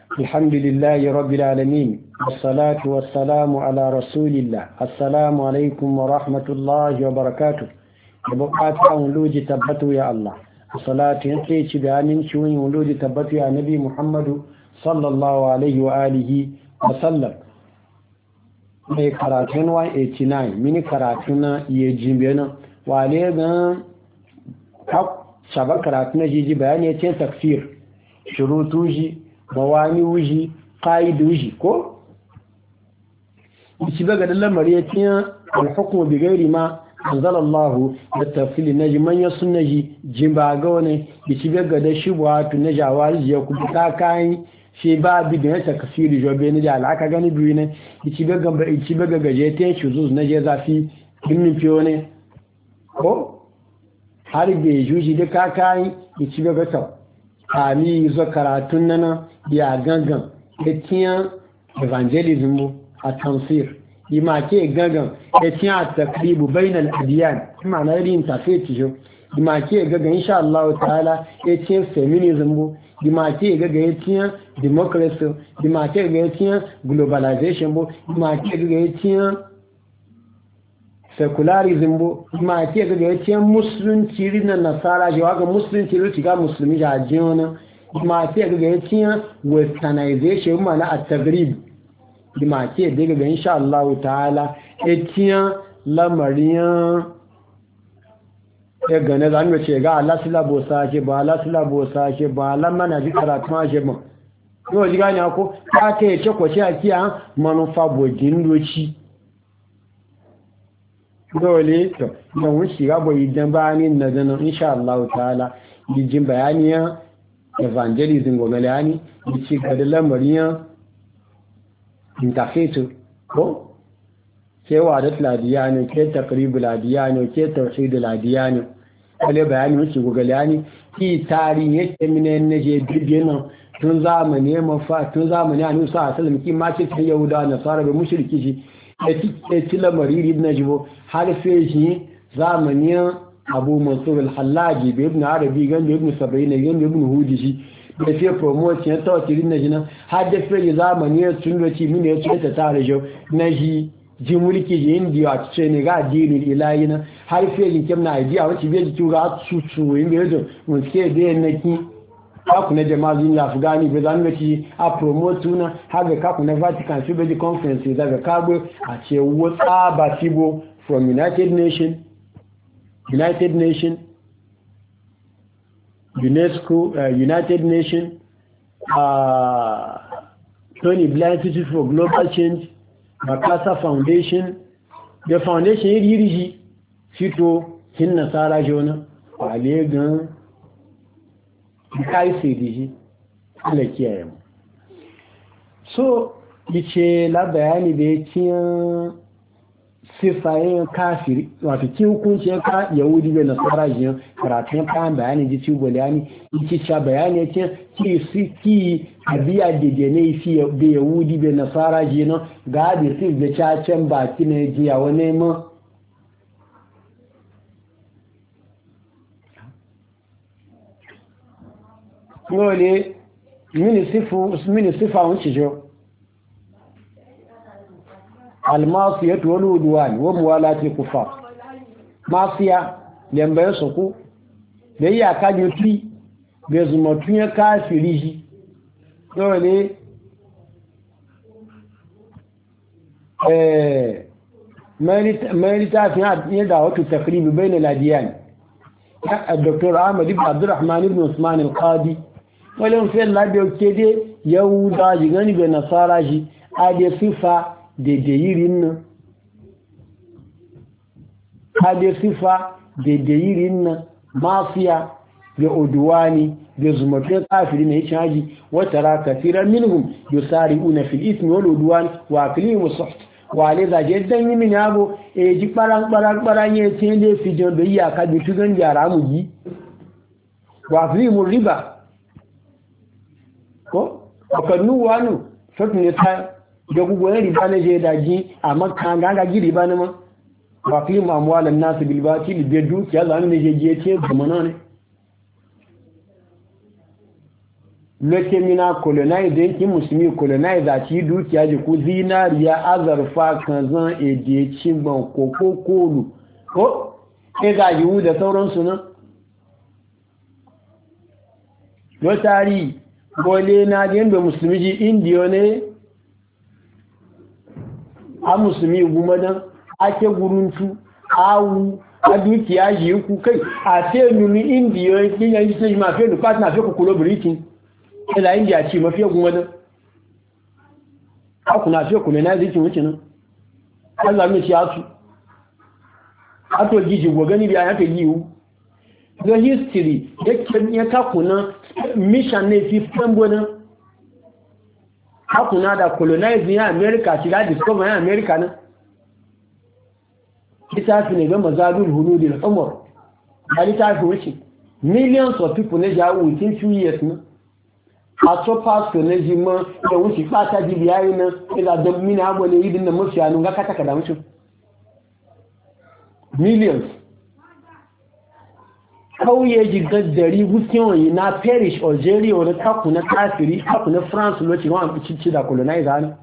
الحمد لله رب العالمين والصلاة والسلام على رسول الله. السلام عليكم ورحمة الله وبركاته. يبقى ولوج تبتو يا الله. الصلاة ينتهي بأمين شوين ولوج تبتو يا نبي محمد صلى الله عليه وآله وسلم. mai karatun 189 mini karatun na iya jimbe nan wale gan shabar karatun na jiji bayani ya ce takfir shurutu ji mawani wuji ƙa'idu ji ko? ici baga da lamari ya ce alhukumu bi gairi ma anzalallahu da tafili na ji manyan sun na ji jimba ga wani ici baga da shi buwatu na jawari ya kudu kayan shi ba bi da yasa kafiri jobe ne da alaka gani biyu ne ici baga gaje ta shi zuzu na je zafi dimmin fiyo ne ko har da juji da kakai ici baga ta kami zo karatun nan ya gangan etiyan evangelism mu a tafsir ima ke gangan etiyan takribu bainal adiyan kuma na rin tafsiri jo ima ke gangan insha Allah ta'ala etiyan feminism mu dimake ga yatiyan democracy dimake ga yatiyan globalization bo dimake ga yatiyan secularism bo dimake ga yatiyan musulunci rin nasara je waga musulunci rin ga musulmi ja jona dimake ga yatiyan westernization mana at-tagrib dimake ga insha Allah ta'ala yatiyan lamariyan ya gane za mu ce ga Allah silabo sake ba Allah silabo sake ba Allah mana ji karatu ma je mu yau ji gani ko ka ta ce ko shi akiya manufa bojin doci dole to dan mun shiga boyi dan bani na dan insha Allah ta'ala bijin bayaniya evangelism go galani bi ci ga da lamariya interfaith ko ke wadat ladiyani ke taqribul ladiyani ke tauhidul ladiyani wale bayani wuce gugalani ki tarihi yake mine ne je bibiyana tun zamani tun zamani a nusa a salam ki mace ta yahuda na fara da mushriki shi ya ci lamari ibn jibo har sai shi zamani abu mansur al-hallaji bi ibn arabi gan bi ibn sabaina gan bi ibn hudi shi da sai promotion ya tawtiri na jina har da sai zamani tun da ci mine ya ce ta tare jo na ji ji mulki ji indiya ce ne ga dinin ilahi na har fiye kem na idea wacce bai ji ga su yin bai zo mun ke da yanki kaku na jama'in na afghani bai zan gaci a promote na har ga kaku na vatican su bai conference daga kagbe a ce wata ba fibo from united nation UNESCO United Nation Tony Blair Institute for Global Change Makasa Foundation da foundation iri shi fito kin nasara jona wale gan kai sai dishi Allah kiyaye mu so yace la bayani da yake sifayen kafiri wato ki hukunci ka yahudi da nasara jin karatun kan bayani ji ci bolani yake cha bayani yake ki abiya da ne fi da yahudi da nasara jin ga da fi da cacen baki ne jiya wani mu ngole mini sifa wuce jo المعصية والعدوان وموالاة الكفار معصية لما يسقو بيا كان يتي بزمتون كافري dole مالتا في يدعو التقريب بين الأديان الدكتور عامد بن عبد الرحمن بن عثمان القاضي ولهم في الله بيوكيدي يهودا جغاني بنصارى جي ادي صفه dedeyirin nan hade sifa dedeyirin nan mafiya da oduwani da zumatun kafiri na yake haji wata ra kafiran minhum yusari'una fil ismi wal udwan wa aklimu suht wa le da je dan yi min yabo ji paran ye tin le fi jon do ya ka bi tugan jara mu ji wa aklimu riba ko akanu wanu fotne ta da gugoyen riba na je daji a makka ga gi riba na ma ba fi amwalan nasu bil batil bi dukiya zan ne je ce zamana ne loke mina colonize yankin musulmi colonize a ci dukiya ji ku zinariya azarfa kanzan ediye cimban koko kolu ko ga yiwu da sauransu nan lotari gole na yadda musulmi ji indiyo ne a musulmi gumadan ake guruntu awu a dukiya ji ku kai a te nuni indiyo yanyi sai ma fe lupat na fe kukulo britain ila india ci mafi gumadan aku na fe kule na zikin wuce nan Allah ne ci atu ato giji gogani biya yake yiwu the history ya kakuna mission ne fi fambona kakuna da colonize ya America shiga discover ya America nan ita ne ga mazadul huludi da umar bali ta fi wuce millions of people ne jawo within few years na a so pass ne jima da wuce fata jibiyayi na ila da mina abu ne yidin da mafi anu ga kata kada wuce millions kauye jigar dari wukin na parish algeria wani kaku na kafiri kaku na france lokaci wani cici da colonizer ne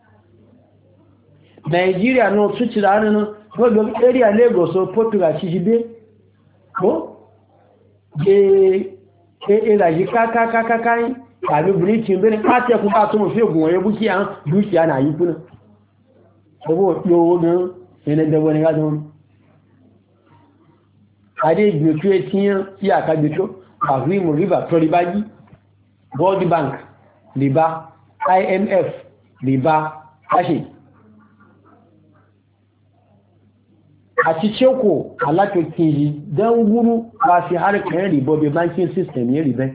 nigeria no cici da hannun gbogbo area lagos o portugal ci jibe ko ìlàjí kákákákákáyí tàbí britain bẹ́ni pàtí ẹkùn bá tó mọ̀ fí ògùn ọ̀yẹ́ búkíyà dúkìá náà yí fún náà ọwọ́ owó gan ẹnẹ́dẹ̀wọ́ ní gájọ́ wọn adé ìgbètò ẹtíyàn sí àkágbètò àfíìmù river tọribájí world bank rìbá imf rìbá káṣì àti ṣékò alátòkè yìí dángúrú wá sí harkar rìbọ̀ bí banking system yìí rìbẹ́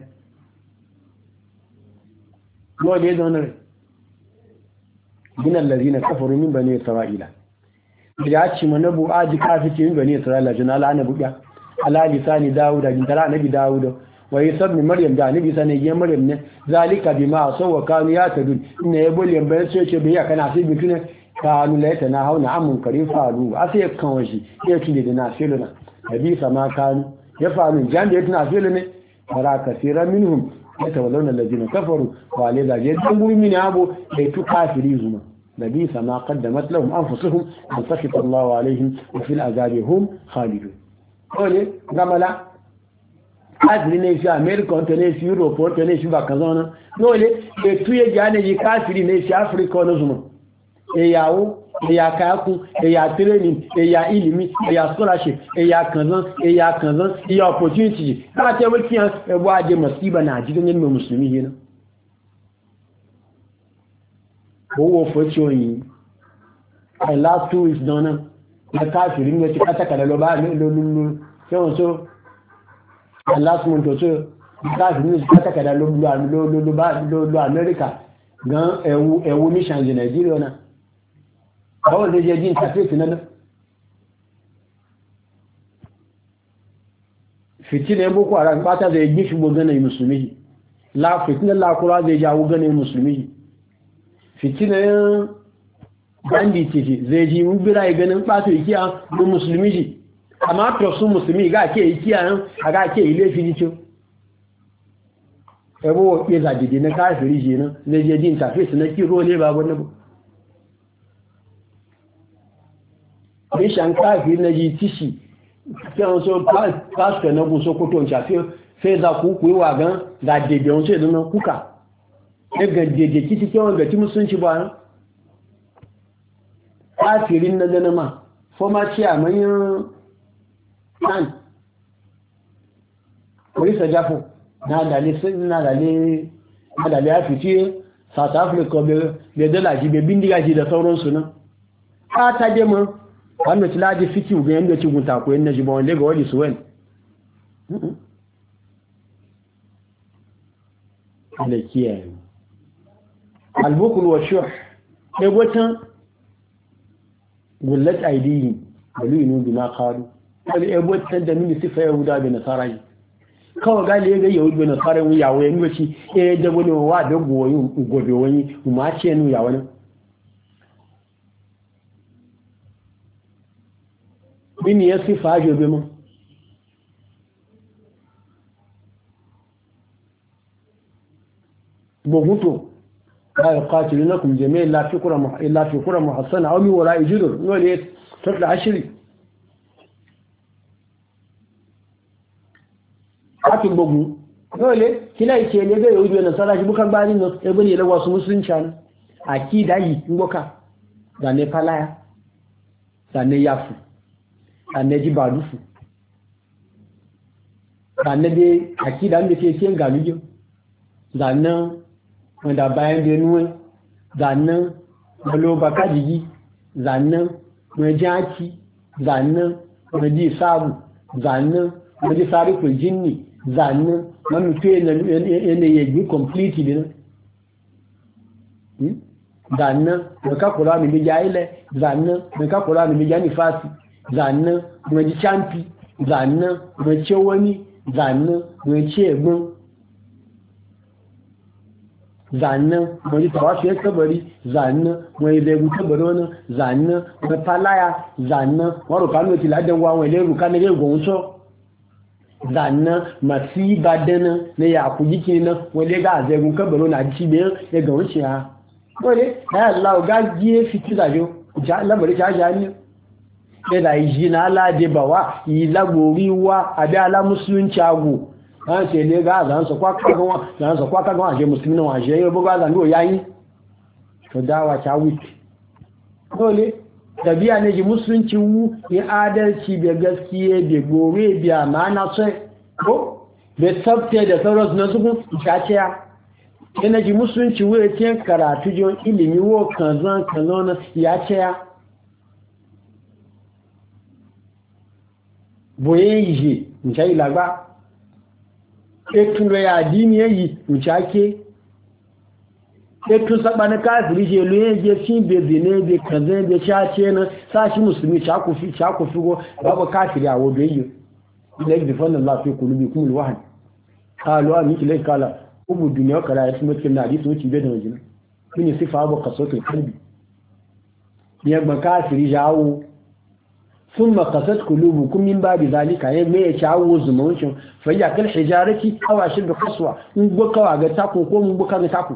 lọ́dẹ̀ ẹ̀dọ́nà rẹ̀ gina lalzina kafaru min bane isra'ila ya ci manabu aji kafice min bane isra'ila jina al'ana buɗya ala lisani dawuda jintara nabi dawuda wa isa ibn maryam da nabi sane ya maryam ne zalika bima sawwa kanu ya tadun inna ya bulyan bayan sai ce bai kana sai bitune kanu laita na hauna amun karin faru a sai kan washi ya tunde da na filuna nabi sama kanu ya faru jan da ya tuna filune fara kasiran minhum yatawallawna allazina kafaru wa alayza jaddan min abu da tu kafiri zuma nabi sama qaddamat lahum anfusuhum an sakita Allahu alaihim wa fil azabi hum khalidun ole gamala kafiri ne shi america to ne shi europe to ne shi bakazona ole e tuye jane yi kafiri ne shi africa no zuma eyawo eya kaku eya training eya ilimi eya scholarship eya kanzan eya opportunity ba ta wuce ewa aje masiba na jikin yin musulmi yana owó fọ́tíọ̀ yìí I last 2 weeks dọ́nà na káàkiri ní ọtí kátàkàdà lọ bá lọ́lọ́lọ́ fẹ́wọ̀n tó last month or so káàkiri ní ọtí kátàkàdà lọ Amẹ́ríkà gan ẹ̀wù ní ṣàǹjẹ̀ Nàìjíríà náà báwọn lè jẹ́ jí ìtàfẹ́ẹ̀tì náà fìtínà boko haram pátá zai jí ṣùgbọ́ gánà musulmi fìtínà lákúrá zai jawo gánà musulmi fìtínà bandit zai ji wubira ya ganin ɓato ikiya don musulmi ji amma tọ̀sún musulmi ga ke ikiya nan a ga ke ilé fi jícho ẹbọ́ ya zàdìdì na káàkiri jì nan zai jẹ́ jí ìtàfẹ́ẹ̀tì na kí role babu na bu nishan káàkiri na ji tíṣì tí wọ́n sọ pásítọ̀ náà gúnsọ kó tó ń ṣàfẹ́ fẹ́ za kú pé wà gan ga dèdè wọn tó ìdúnà kúkà ẹgbẹ̀ dèdè kí ti kí wọ́n gẹ̀ tí mú sún ṣe bá rán káàkiri na gana ma fọ́má tí a manyan nan orísà jáfò na dalẹ̀ afirci south africa bai dala ji bai bindiga ji da sauransu nan ta je ma wanda ci laji fiki ga yanda ci gunta ko yanda ji ba wanda ga wani suwen ala kiyaye albukul wa shuh egotan gullat aidihi walinu bima qalu wal egotan da mini sifa yahuda da nasara kawai gali ga yahuda da nasara mu yawo yan goci da wani wa da gobe wani ma ce nu ya wani bini ya sifa ajobe mu boguto la yuqatilunakum jami'an illa fi qura muhassana aw min wara'i judur wale tatla ashiri akin bogu wale kila yake ne ga yau da sala shi bukan bani no e bane la wasu musulunci an akida yi ngoka da ne palaya da ne yafu da ne jibadufu da ne de akida ne ke cin galujo da nan wanda bayan da nuwa zannan malo baka jigi zannan mai jaki zannan mai ji sabu zannan mai ji sarikul jinni zannan manu fiye na yanayi complete ne zannan mai kakura mai bija ile zannan mai kakura mai bija nifasi zannan mai ji champi zannan mai ce wani zannan mai ce egbon zannan wani tawafi ya kabari zannan wani zai guta bari wani zannan wani falaya zannan wani rukanu ti ladan wa wani ruka na zai gwamso zannan masu ba dana na ya ku jiki na wani ga zai guta bari wani a cibiyar ya ga wuce ha wani ya Allah ga giye fiti zajo lamari ta jani ya da yi na alade bawa yi lagori wa abi ala musulunci agu an ce ne ga zan su kwaka gawa je musulmi wa je yau buga zan yayi to dawa ta wiki dole tabiya ne ji musulunci wu ya adalci da gaskiye da gore biya mana sai ko da tsafta da sauransu na su chaciya yana ji musulunci wu ya ce karatu jon ilimi wo kanzan kanona ya ce ya boye yi njai lagba etun lo ya dini yi uchake etun saba na kafiri je lo je fin bebe ne be kanzan be chache na sashi musulmi chaku figo babu kafiri a wodo yi ilai bi fanna Allah fi qulubikum alwahd qalu an ilai kala ubu dunya kala ya tuma cikin hadisi wuce be da wajin kini sifa abu qasatul qalbi ya ba kafiri jawo ثم قست قلوبكم من بعد ذلك يعني ما يتعو زمانكم فهي كالحجارة أو أشد قسوة نبقى وعجتاكم قوم نبقى وعجتاكم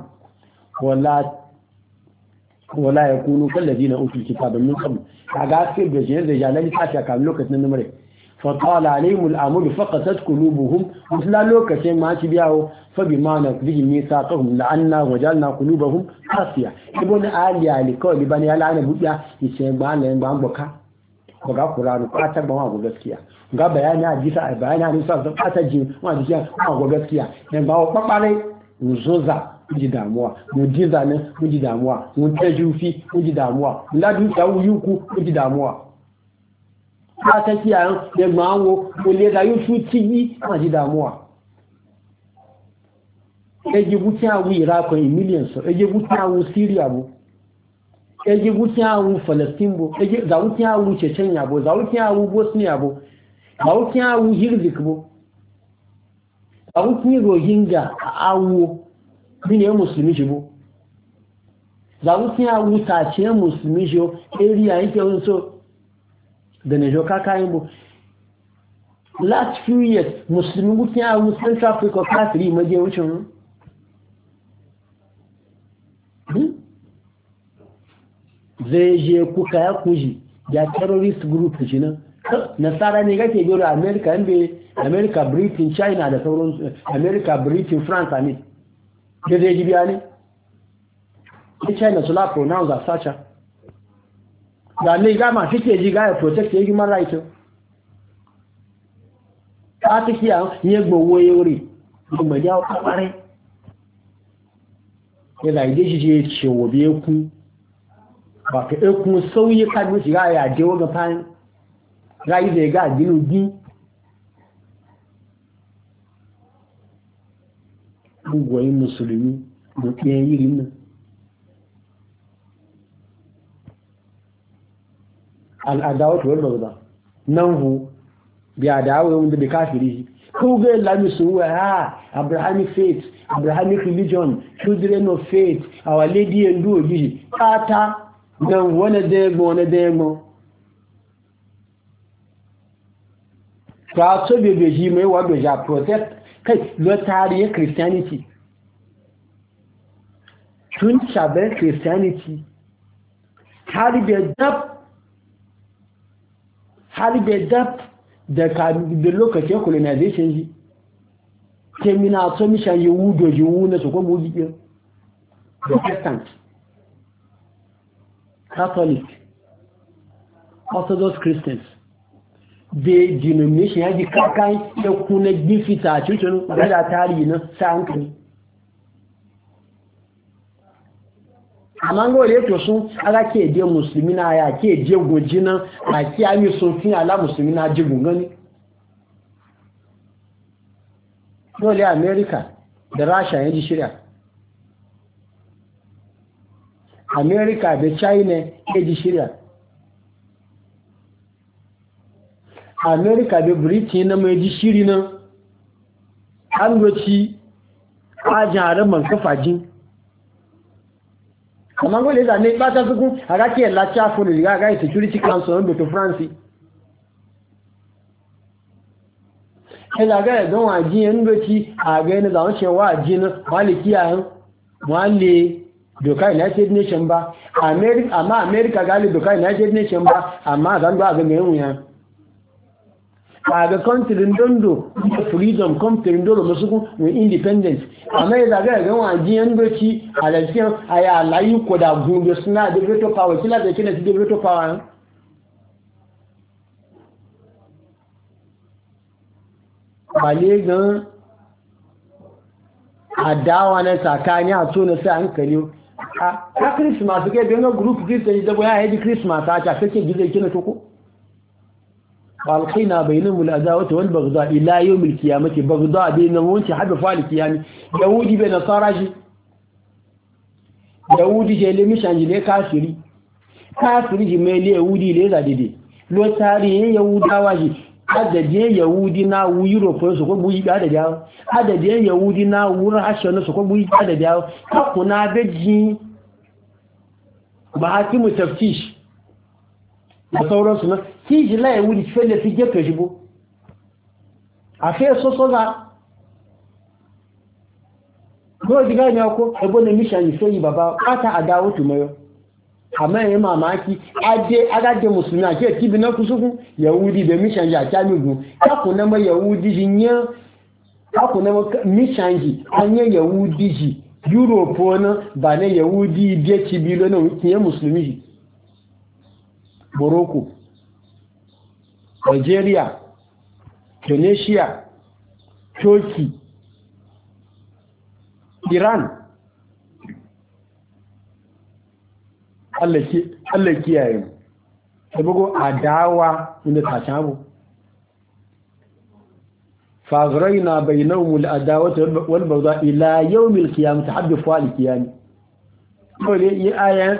ولا يكونوا كالذين أوتوا الكتاب من قبل عجات في بجين رجالا لتعشى كاملوكة نمري فطال عليهم الأمر فقست قلوبهم مثل لوكة ما تبيعوا فبما نقضيهم ميثاقهم لعنا وجعلنا قلوبهم قاسية ابن آلية لكل بني على بوديا يسيبان لنبان بكا ga Qur'ani fatar ba wa gaskiya ga bayani hadisi a bayani hadisi sa fatar ji wa gaskiya wa gaskiya dan ba wa babare uzoza ji damuwa mu ji zane mu ji damuwa mu tajufi mu ji damuwa ladu ta wuyuku mu ji damuwa fatar kiyan da mawo mu le da yufu tigi mu ji damuwa eji buta wi ra ko millions eji buta wu Syria bu eji wutin awu Palestine bo eji za wutin awu Chechnya bo za wutin awu Bosnia bo za wutin awu Hirzik bo za wutin Rohingya awu bine musulmi shi bo za wutin awu tace musulmi shi area yake wonso da ne joka kayan bo last few years musulmi wutin awu Central Africa kafiri maje wucin zai je kuka ya kuji ya terrorist group shi nan nasara ne kake biyo da America Britain China da sauran America Britain France ne da zai ji biya ne China su la pronounce as such da ne ga ma fike ji ga ya protect human rights ta tikiya ne gbowo yori kuma ya kware ya da ide shi je cewo biye ku ba ka ɗaukun sauyi kan shiga ya je waga fayin rayu da ga gino gi goyin musulmi da ɗayan yirin nan al'adawar wadda ba nan hu biya da hawa wanda bai kafiri ko ga lami sun wa ha Abrahamic faith Abrahamic religion children of faith our lady and do oji pata nan wani demo ta so bebe ji mai wadda ja protect kai lo tarihin Christianity tun shabar Christianity har bai dab da lokacin colonization ji kemina so mishan yahudo jiwu na su kuma wujiyar Protestant, Catholic, Orthodox Christians, the denomination ya ji kakan ya kuna gifita a cikin gada tarihi na sa'ankali. Amma ga wale to sun ala ke je musulmi na ya ke je goji nan a kiyami sun fi ala musulmi na jigun gani. Dole America da Russia ya ji shirya. America da China ya ji shirya. America da Britain na mai ji shiri nan an goci ajin haraman kafajin. Amma gole da ne ba ta suku a rake lafiya fún riga ga Security Council of the France. Ila ga don waji yan goci a ga ne da wace waji na malikiya han wale doka United Nation ba America gali doka United Nation ba amma zan ba ga mai wuya a ga country dondo freedom country dondo masu ku independence amma ya zaga ga waji yan doci a lafiyan aya layu ko da gumbe suna da veto power kila da kina da veto power bale gan adawa na tsakani a tona sai hankali a Christmas ke benga group Christian da boya yi Christmas ta ta kake gizo kina to ko balqina bainahum al-adawati wal baghdha ila yawm al-qiyamati baghdha bainahum wanti hada fa'al qiyami yahudi be nasara shi yahudi je le mishanji ne kafiri ji mai le yahudi le za dede lo tari yahudawa ji adadin yahudi na Europe su ko buyi da dawo adadin yahudi na Russia su ko buyi da dawo hakuna beji ba hakimu taftish da sauransu na kiji la yahudi felle fi gefe jibo a fe so za ko diga ne ko ebo ne mission sai baba ata adawo tumayo amma yayin mamaki agade musulmi ake tibi na kusuku yahudi da mission ya kamigu hakuna ma yahudi jinya hakuna ma mission ji anya yahudi ji Europe na ba ne yahudi biye cibilo na kiyan musulmi ji Morocco, Algeria, Tunisia, Turkey, Iran. Allah kiyaye mu. Sabogo adawa inda ta tabu. Faghrayna bainahum al-adawata wal baghdha ila yawm al-qiyamah tahaddathu al-qiyam. Dole yi ayan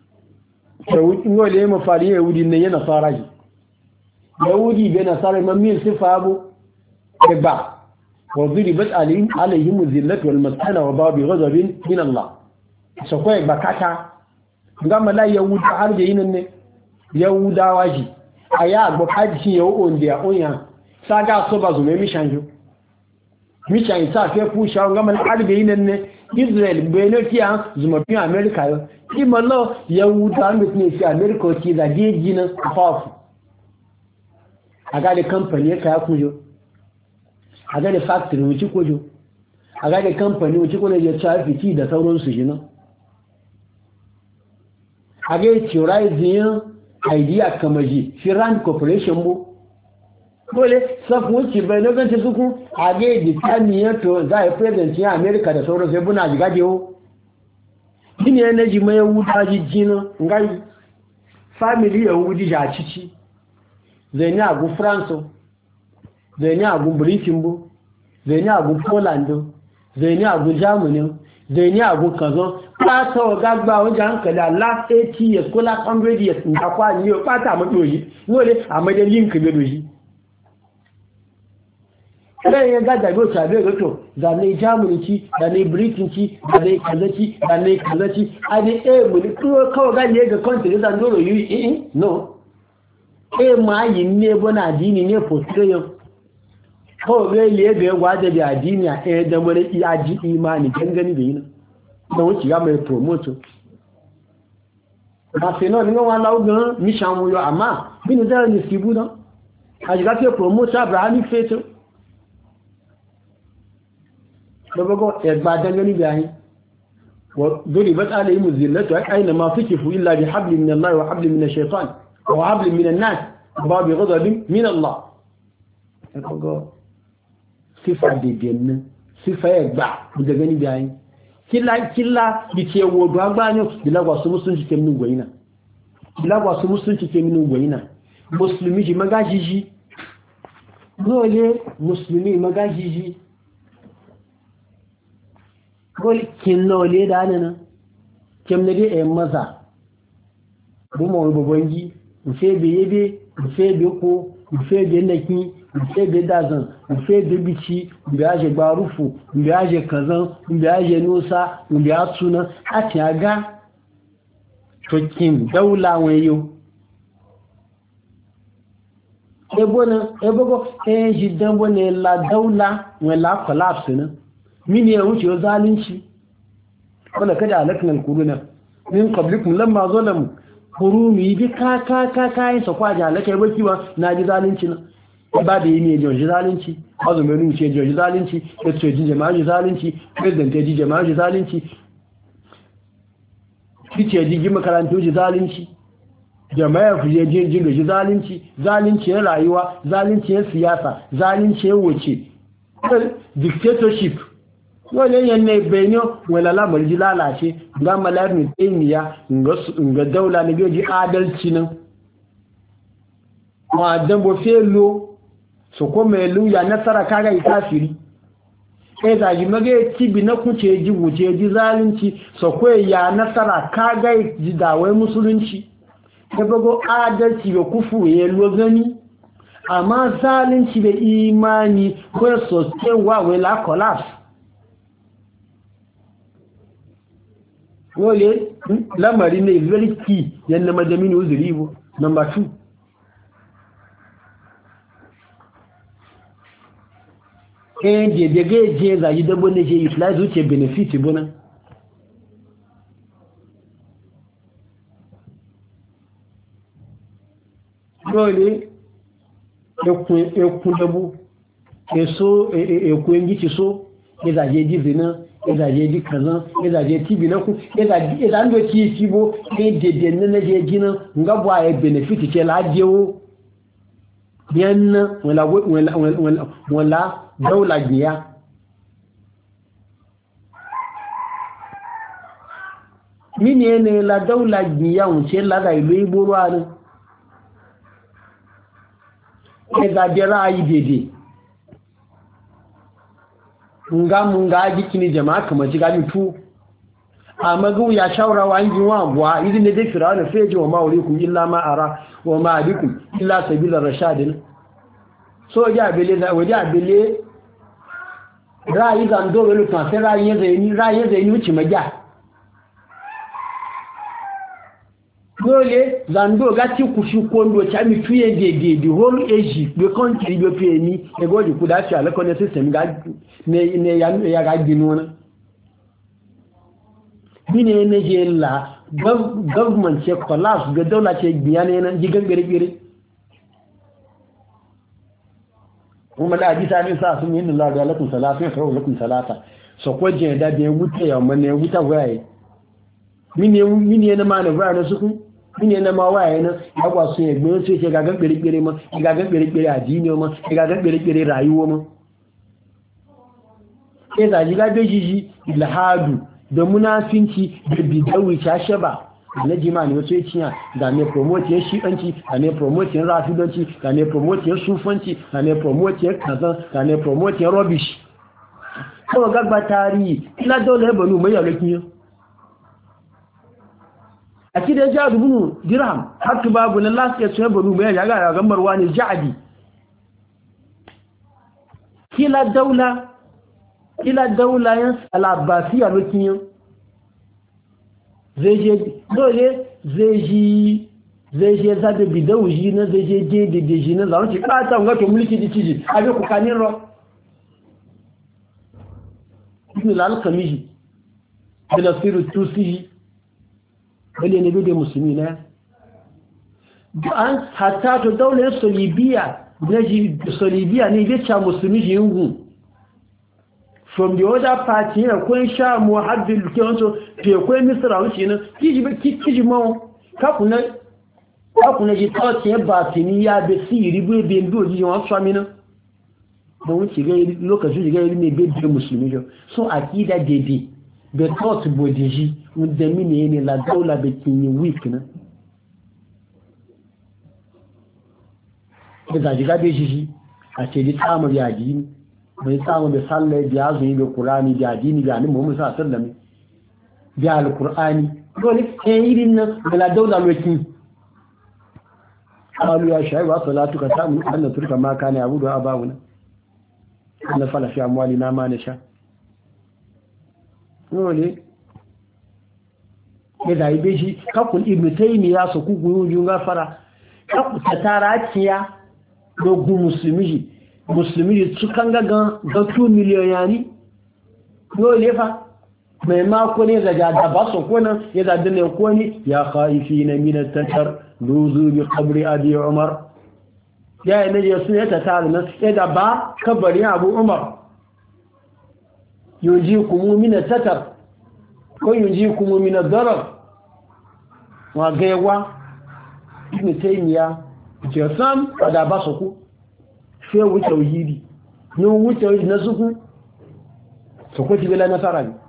ngole mafari yahudi ne yana fara shi yahudi bai nasara mamin sifa abu ba wa duribat alayhim zillatu wal maskana wa babu ghadabin min Allah so kai bakata ngama la yahudi har da yinin ne yahudawa shi aya gbo kaji yawo onde a onya saga so bazu me mishanju mishan sa fe pusha ngama har da yinin ne Israel benefiya zumafin America yau imalo yahuda ne fi America ci da jeji na fafu aga da company ka kujo aga da factory wuci kujo aga da company wuci ko ne ya tafi da sauran su shi nan aga theorizing idea kamaji Firand Corporation bu dole safu wuci bai na ganta suku age di tamiyato za a present ya America da sauran sai buna jiga jewo gini energy mai wuta jijjina ngai family ya wudi ja cici zai ni agu France zai ni agu Britain bu zai ni agu Poland zai ni agu Germany zai ni agu kazo pata gagba wajen hankali last 80 years ko last 100 years nda kwa ni yo pata madoyi ngole amade link be doji sai ya ga dago tabe gato da ne Germany ci da ne Britain ci da ne kazaci da ne kazaci ani mu ko kawo ga ne ga country da ndoro yi no ma yin ne bona dini ne portrayo ko ga le ga gwa da dini a da mure iya ji imani gangani da yin da wuce ya mai promote ma se no ni wọ́n lawo gan mi shan yo ama bi ni da ni sibu na ajiga ke promote Abraham faith dogo egba dangan ni bayin وضربت عليهم الذلة أينما فكفوا إلا بحبل من الله وحبل من الشيطان وحبل من الناس وباب غضب من الله صفة دينا صفة يقبع مدغني بيان كلا بيتيو دوغبانيو بلاغوا سمسلمي كمنو غوينا بلاغوا سمسلمي كمنو غوينا مسلمي جي مغاجيجي dole musulmi magajiji dole kinnole da nan kemne dai ayin maza bu mo bobangi ufe beyebe ufe beko ufe benaki ufe bedazan ufe bebici mbiaje gbarufu mbiaje kazan mbiaje nusa mbiatsuna atiaga tokin daula wayo ebogo jidan bone la daula wala collapse na mini ya wuce zalunci wala kada alaknal quruna min qablikum lamma zalamu qurumi bi ka yin sa kwaje alaka baki ba na ji zalunci na ba da yi ne ji zalunci azu mai nuce ji zalunci da ce ji jama'a ji zalunci president ji jama'a ji zalunci kice ji makarantu ji zalunci jama'a fuje jin gaji zalunci ya rayuwa zalunci ya siyasa zalunci ya wuce dictatorship wani yanne benyo wala lamar ji lalace ga malarin tsiniya ga daula na gaji adalci nan ma dambo felo so ko mai luya nasara kaga ikafiri zaji mage tibi na kuce ji wuce ji zalunci so ko ya nasara kaga ji dawai musulunci da bago adalci da kufu ya lo gani amma zalunci da imani ko sustain wa wala collapse wole lamari ne very key yanda madamini uzuri bo number 2 je za yi dabo ne je utilize wuce benefit bona dole ekun dabu eso ekun engi so ezaje di zina ezaje di kazan ezaje tibi na ku ezaje ndo ti tibo dede na je gina ngabwa e benefit ke la jewo yan wala daula giya mini ne la daula giya unce la ga ilu iboro ani ezajera ayi dede nga jikini jama'a kamar jiga mutu amma gu ya shawara wa yin wa bwa idin da dikira na feji wa ma'urikum illa ma ara wa ma abikum illa sabila rashadin so ya bele da waje bele rayi zan do wele kan sai rayi zai ni wuce maja dole zando gati kushi kondo cha mi tuye the whole age the country be tuye ni e godi ku da fi alako ne system ga ne ya ga ginona bine ne je la government che collapse ga dola che biyane nan jigan gere kuma da hadisa ne sa sun yin Allah da lakum salatu ya kawo lakum salata so ko je da be wuta ya manne wuta waye mini ne ma na waye su mini na ma waye na ya kwa su egbe su ce gagan gere ma gagan gere addini ma gagan gere rayuwa ma sai da ji gabe jiji ilhadu da munafinci da bidawi shashaba na jima ne wasu yaciya da ne promote shi'anci da ne promote rafidanci da ne promote sufanci da ne promote kazan da ne promote rubbish kawai gagba tarihi ila dole ya banu mai yalokin a cikin jihar bunu dirham haka babu na lafiya su ya banu mai yaga gambarwa ne ja'adi kila daula yan al'abbasiya lokin zai je zaɓe bidawu ji na zai je dede ji na zaunci ƙata ngato mulki da ciji a bai kukanin ro ibn al-alkami ji da nasiru tusi wani ne bai musulmi na an hatta to daular solibiya na ji solibiya ne bai ca musulmi ji yungu from the other party na kwen sha mu haddin ke wanto ke kwen misra wuce na kiji mawo kakuna ji tawci ya batini ya be siri bai bai ndo ji yawan swami na da wuce ga lokacin ga ne bai bai musulmi jo so akida dede the thought bodiji wanda mini ne la daula da kinyi week na da jiga bai shi a ce di tsamu ya dini mai tsamu da sallah da azumi da qur'ani da dini da annabi Muhammad sallallahu alaihi wasallam da alqur'ani dole irin nan da la daula lokin qalu ya shayba salatuka ta'mun anna turka ma kana yabudu abawuna anna fala fi amwalina ma nasha dole da dai beji kakun ibnu taymiya su ku guyun gafara kakku tataraciya dogun musulmi su kan gaga ga 2 miliyan yani dole fa mai mako ne daga da ba su kona ya da dinne koni ya khaifina min at-tatar luzu bi qabri abi umar ya ne ya sun ya tatar nan ya da ba kabari abu umar yujikum min at-tatar ko yujikum min ad-darar wa gaiwa ibn taymiya ce sam da ba su ku sai wuce tauhidi ne wuce na suku su ku tibila nasara ne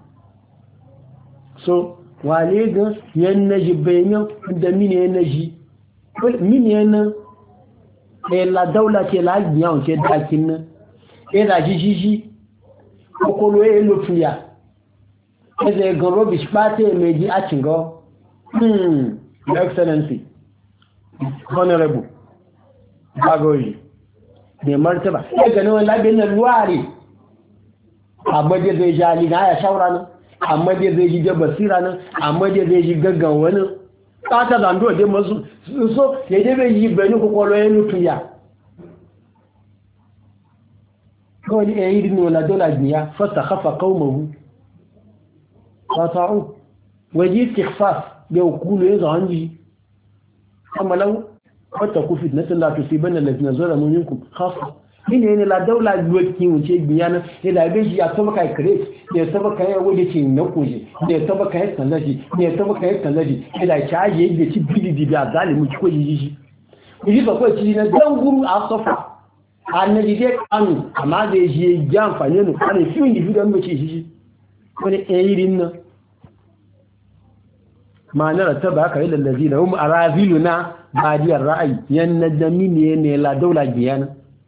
so wale ga yan naji bayan da mini yan naji mini yan la daula ke la biyan ce dakin nan da jijiji kokolo e lo fuya eze gan rubbish pate meji a cingo your excellency honorable bagoyi ne martaba sai ga nan labin nan luwari amma dai zai jali na ya shawara nan amma dai zai ji da basira nan amma dai zai ji gaggan wani kata zando dai masu so ya dai bai yi bani kokolo ya nufiya kawai ya yi dino la dola biya fasta khafa qaumahu qata'u waji istighfaf da hukulu ya zanji amma lau wata ku fitnatin la tusibanna allazina zalamu minkum khassa ne la daula duwaki wuce biyana ya da bai shi ya saba kai create ya saba kai waje ce na koje ya saba kai sallaji ya saba kai sallaji ya da caje yake ci bidi da zalimu ko jiji shi ba ko ci na dan guru a sofa annabi dai kanu amma da shi ya amfani ne kana shi ne bidan mu ci shi wani irin nan ma na rataba ka ila allazina hum araziluna badiyar ra'ayi yan nadami ne la daula biyana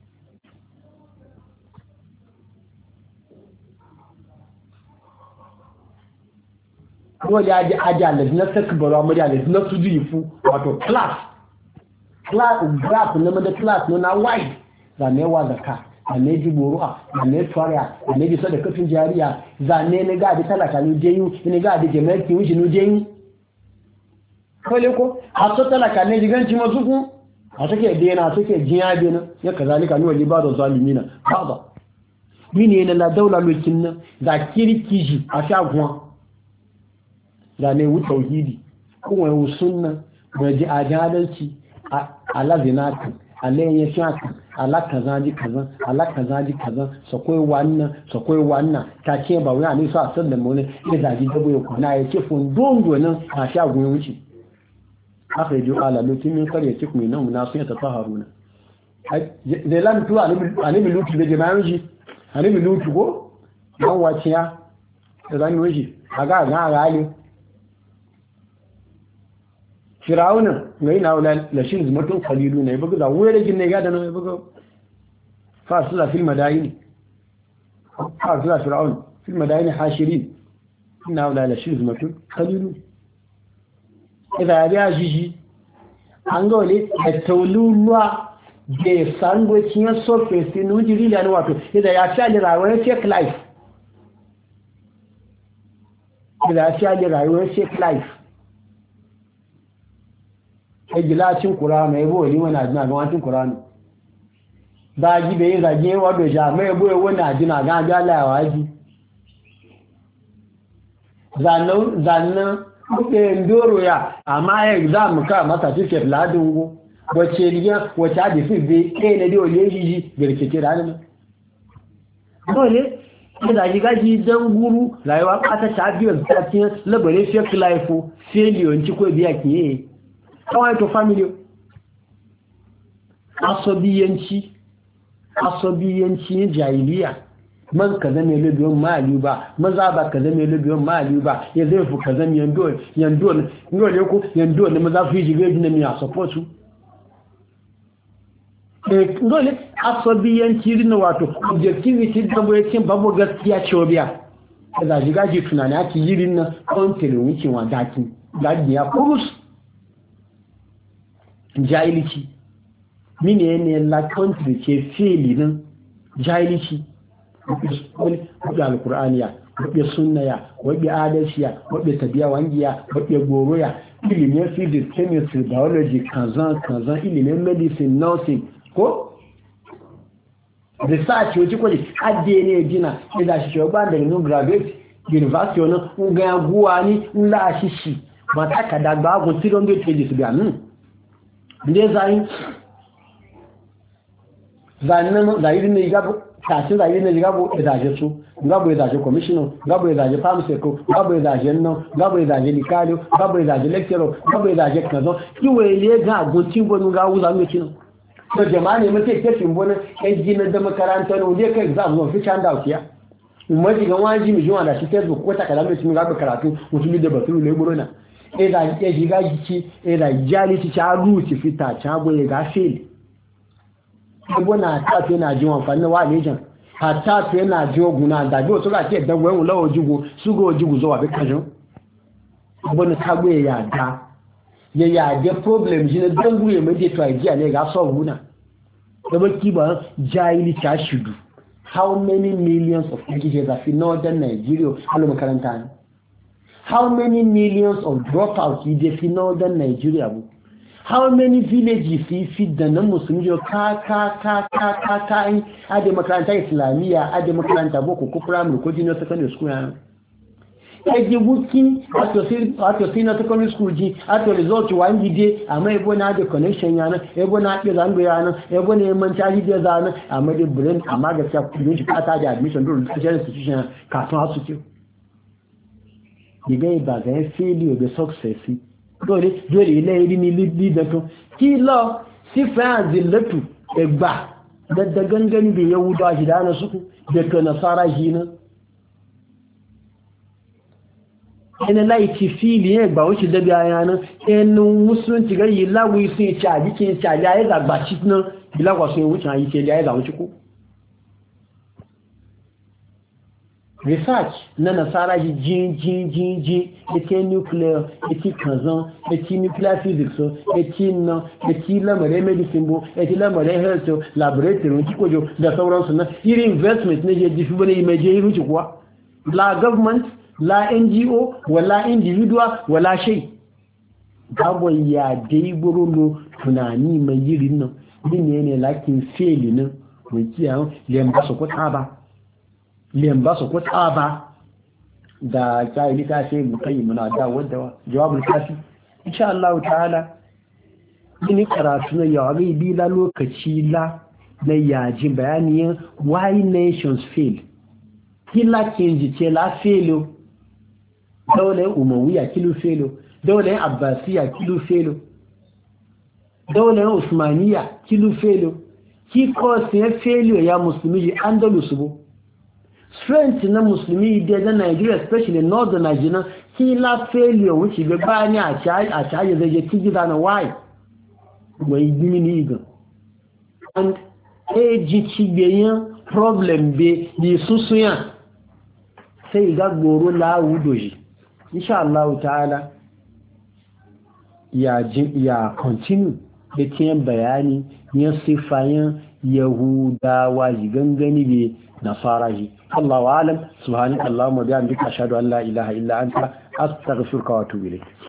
ko ya ji ajala na takbara majala na tujifu wato class graph na da class na wide zane wa zakka zane ji boru'a zane tsariya zane ji sadakatun jariya zane ne ga da talaka ne jeyu ne ga da jama'a ki wuce ne jeyu kole ko a so talaka ne diganci mazuku a take dena take jiya dena ya kazalika ni waje ba da zalimina baba mini ne la daula lokin nan da kirkiji a shaguwa da ne wu tauhidi kuma wu sunna waje adalci ala zinatu Allah ya shaka ala kazaji kaza ala kazaji kaza sakwai wannan ta ce ba wani ne sa sallan mu ne ya zaji dabo ya kuna ya ce fundongo nan a shaguwa wuce aka yi ji ala lutu min kare ce kuma nan na sun yata taharuna zai lantu anibi lutu da jama'in shi anibi lutu ko yan waciya da zan yi shi a ga hali firawunan ga yi na wula lashin zumatun kalilu na ya bugu da wuya da gina ya gada na ya bugu fasila fil madayini fasila firawun fil madayini hashirin na wula lashin zumatun kalilu idan ya biya jiji an ga wale da tauluwa da sangwacin ya sofe su nujiri da wato idan ya fi ali rayuwar fake life idan ya fi ali rayuwar fake life ya gilacin kurama ya boye wani ajina ga wancin kurama zagi da yin zagi wadda ja mai boye wani ajina ga ajiyar layawa ji zannan kuɗe ndoro ya amma exam ka masa ticket ladungo wace riya wace hadisi be ne da ole jiji garkete da nan dole da gaji dan guru rayuwa kata ta biyo tsakin labare fake life failure nci ko biya kiye kawai to family asobiyanci jahiliya man kaza mai lubiyon mali ba maza ba kaza mai lubiyon mali ba ya zai fi kaza mai yando ne maza fi jige jina mai a support su dole asobiyanci rina wato objectivity da bai cin babu gaskiya cewa biya da jigaji tunani ake yirin na kwantirin wucewa daki gajiya kurus jahilici mini ne la country ke fili nan jahilici wadda alkur'aniya wadda sunnaya wadda adalciya wadda tabiya wangiya wadda goroya ilimin physics chemistry biology kazan ilimin medicine nursing ko research wace kwaje adde ne jina da shi shugaba da new graduate university wani unga guwa ni nla shishi mata ka dagba gun 300 pages bi amin nde zai zannan zai ne gabo tashi zai ne gabo idaje su gabo idaje commissioner gabo idaje pharmaceutical gabo idaje no gabo idaje likalo gabo idaje lecturer gabo idaje kazo kiwe le ga gun tingo nga wuza ngikino to jama'a ne muke kafin bonan gina da makaranta ne wuje kai exam no fi chanda ukiya umaji ga waji mi jiwa da shi Facebook ko ta kalamu tun ga karatu mutum da basu le buruna da ya shiga gici da jali ci ta ruci fita ta boye ga fail bona ta fe na jiwa fanna wa lejan hatta fe na joguna da jo to ga ce da gwen lawo jugo su go jugo zo wa be kajo bona ta boye ya da ya de problem shi ne dan guye mai je to idea ne ga solve una da baki ba jahili ta shudu how many millions of educators are in northern Nigeria alo makaranta ne how many millions of dropouts is in northern Nigeria how many villages fi da nan musulmi ka ade makaranta islamiyya ade makaranta boko ko primary ko junior secondary school ya eji wuki ato senior secondary school ji ato result wangi de amma ebo na de connection yana ebo na ke zango yana ebo ne man taji de zana amma de brain amma ga ta kudin ka ta da admission do special institution ka to hasu ki diga ba ga failure the success dole ile ilimi leader to ki lo si France latu egba da gangani da yahuda shi da na su da to nasara shi na ina laifi fili ya gba wuce dabi a yanar ẹnu musulunci gari lawi sun ci a jikin ci a yayi zagba ci nan bilagwa sun wuce a yi ce yayi zawuci ko research na nasara ji jin eti nuclear eti kazan eti nuclear physics eti na eti lamarin medicine bo eti lamarin health laboratory wuce kojo da sauransu na irin investment na je jifi bane imeje yi wuce kuwa la government la NGO wala individual wala shay gabo ya dai burulu tunani mai yirin nan din ne lakin fail nan mai kiyaye lemba su ko tsaba da kai ta sai mu kai muna da wanda jawabul kafi insha Allah ta'ala ni karatu na yawa bi la lokaci la na yaji bayaniyin why nations fail kila kinji ce la fail daular umawiya kilo felo daular abbasiya kilo felo daular usmaniya kilo felo ki kosi ya felo ya musulmi andalus bo strength na musulmi da Nigeria especially northern Nigeria ki la felo which be bani a charge zai je tigi da na why wai dimini ga and eji cibiyan problem be ni susuya sai ga goro la wudoji insha Allah ta'ala ya continue da kiyan bayani ya sifayen yahudawa gangani be nasara ji Allahu alam subhanakallahumma bihamdika ashhadu an la ilaha illa anta astaghfiruka wa atubu ilayk